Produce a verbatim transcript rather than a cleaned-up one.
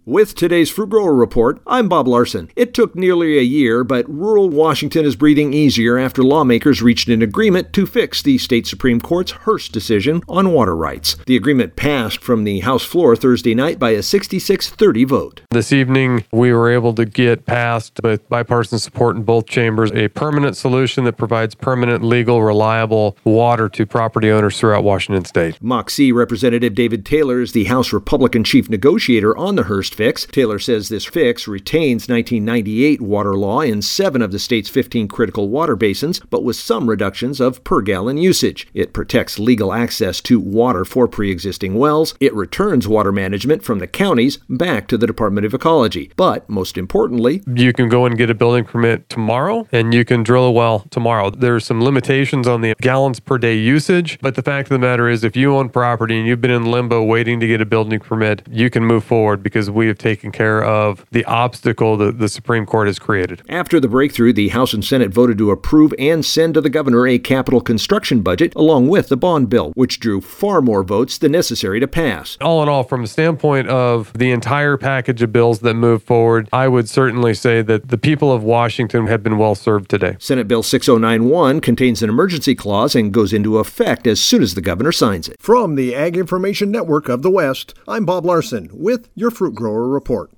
With today's Fruit Grower Report, I'm Bob Larson. It took nearly a year, but rural Washington is breathing easier after lawmakers reached an agreement to fix the state Supreme Court's Hearst decision on water rights. The agreement passed from the House floor Thursday night by a sixty-six thirty vote. This evening, we were able to get passed with bipartisan support in both chambers a permanent solution that provides permanent, legal, reliable water to property owners throughout Washington state. Moxie Representative David Taylor is the House Republican chief negotiator on the Hearst fix. Taylor says this fix retains nineteen ninety-eight water law in seven of the state's fifteen critical water basins, but with some reductions of per gallon usage. It protects legal access to water for pre-existing wells. It returns water management from the counties back to the Department of Ecology. But most importantly, you can go and get a building permit tomorrow and you can drill a well tomorrow. There's some limitations on the gallons per day usage, but the fact of the matter is if you own property and you've been in limbo waiting to get a building permit, you can move forward because we have taken care of the obstacle that the Supreme Court has created. After the breakthrough, the House and Senate voted to approve and send to the governor a capital construction budget along with the bond bill, which drew far more votes than necessary to pass. All in all, from the standpoint of the entire package of bills that move forward, I would certainly say that the people of Washington have been well served today. Senate Bill six oh nine one contains an emergency clause and goes into effect as soon as the governor signs it. From the Ag Information Network of the West, I'm Bob Larson with your Fruit Grower Report.